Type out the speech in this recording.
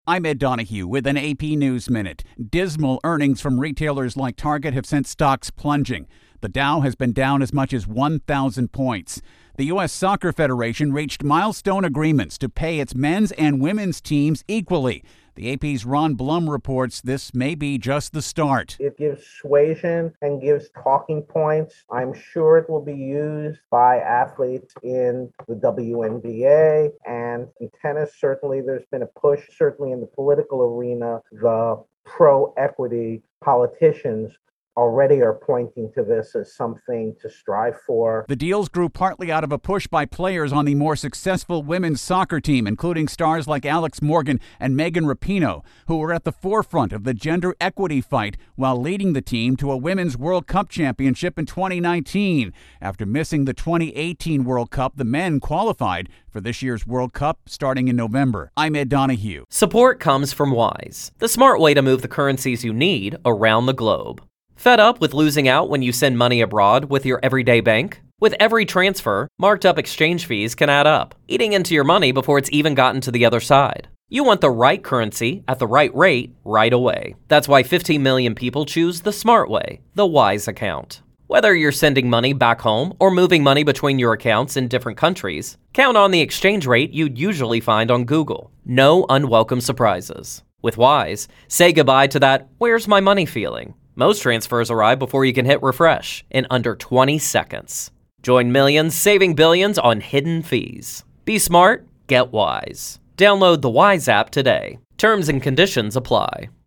I'm Ed Donahue with an AP News Minute. Dismal earnings from retailers like Target have sent stocks plunging. The Dow has been down as much as 1,000 points. The U.S. Soccer Federation reached milestone agreements to pay its men's and women's teams equally. The AP's Ron Blum reports this may be just the start. It gives suasion and gives talking points. I'm sure it will be used by athletes in the WNBA and in tennis. Certainly, there's been a push, certainly in the political arena. The pro-equity politicians already are pointing to this as something to strive for. The deals grew partly out of a push by players on the more successful women's soccer team, including stars like Alex Morgan and Megan Rapinoe, who were at the forefront of the gender equity fight while leading the team to a Women's World Cup championship in 2019. After missing the 2018 World Cup, the men qualified for this year's World Cup starting in November. I'm Ed Donahue. Support comes from Wise, the smart way to move the currencies you need around the globe. Fed up with losing out when you send money abroad with your everyday bank? With every transfer, marked up exchange fees can add up, eating into your money before it's even gotten to the other side. You want the right currency at the right rate right away. That's why 15 million people choose the smart way, the Wise account. Whether you're sending money back home or moving money between your accounts in different countries, count on the exchange rate you'd usually find on Google. No unwelcome surprises. With Wise, say goodbye to that "where's my money" feeling. Most transfers arrive before you can hit refresh in under 20 seconds. Join millions saving billions on hidden fees. Be smart, get Wise. Download the Wise app today. Terms and conditions apply.